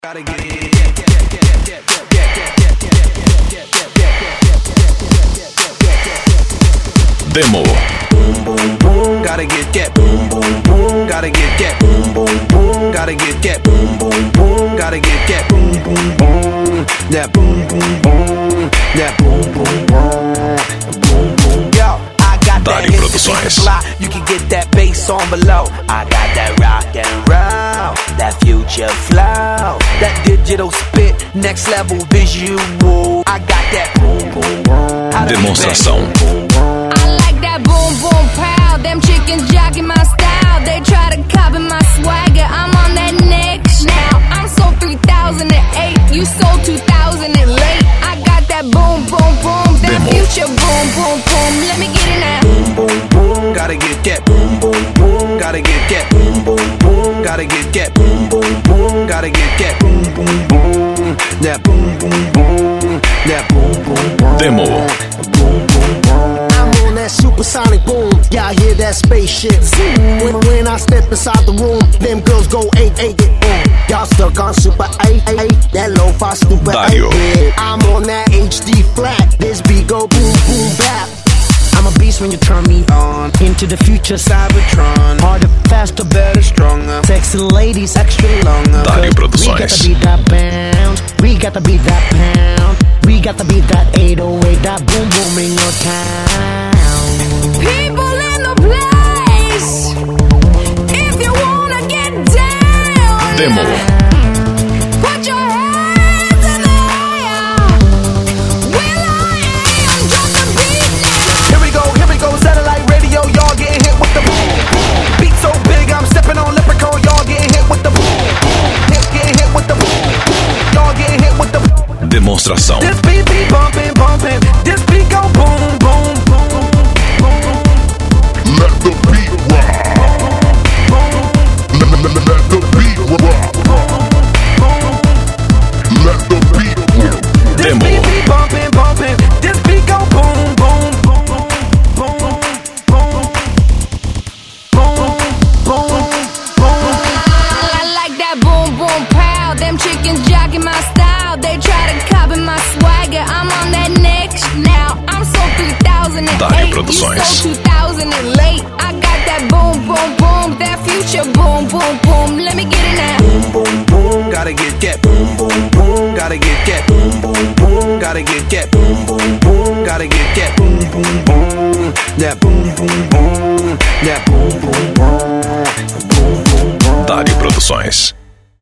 Demo. Boom boom boom, gotta get that. Boom boom boom, gotta get that. Boom boom boom, gotta get that. Boom boom boom, gotta get that. Boom boom boom, that boom boom boom, that boom boom boom, boom boom. Yo, I got that Dário Produções. You can get that bass on below. I got that rock and roll, that future flow, that digital spit, next level visual. I got that boom boom boom. Demonstração. Boom, boom, proud. Them chickens jogging my style. They try to copy my swagger. I'm on that next now. I'm sold 3008. You sold 2000 and late. I got that boom, boom, boom. That Demo. future boom, boom, boom. Let me get it now. Boom, boom, boom. Gotta get that. Boom, boom, boom. Gotta get that. Boom, boom, boom. Gotta get that. Boom, boom, boom. Gotta get that. Boom, boom, boom. That boom, boom, boom. That boom, boom, boom. Demo. Boom, boom, boom. That supersonic boom, y'all hear that spaceship zoom. When I step inside the room, them girls go 8-8 boom. Y'all stuck on super 8-8, that lo-fi stupid Dário. 8-bit. I'm on that HD flat, this beat go boom boom bap. I'm a beast when you turn me on. Into the future, Cybertron. Harder, faster, better, stronger. Sexy ladies, extra longer. Dário Produções. We got to beat that bounce. We got to beat that pound. We got to beat that 808, that boom boom in your town. People in the place. If you wanna get down, Demo. put your hands in the air. Will I am drop the beat now. Here we go, satellite radio, y'all getting hit with the boom. Beat so big, I'm stepping on leprechaun, y'all getting hit with the boom. Getting hit with the boom. Y'all getting hit with the boom. Demonstração. This beat be bumping, bumping. This beat go boom, boom, boom, boom. Let the beat rock. Let the beat rock. Let the beat rock. This Demo. beat be bumping, bumping. This beat go boom, boom, boom, boom, boom, boom, boom, boom. I like that boom, boom, proud. Them chickens jogging my style. They try to copy my swagger. I'm on that next now. I'm sold 3008. Dário You Produções. sold 2000 and late. I got that boom, boom, boom. That future boom, boom, boom. Let me get it now. Boom, boom, boom, gotta get that. Boom, boom, boom, gotta get that. Boom, boom, boom, gotta get that. Boom, boom, boom, gotta get that. Boom, boom, boom, that boom, boom, boom, that boom, boom, boom, boom, boom, boom. Dário Produções.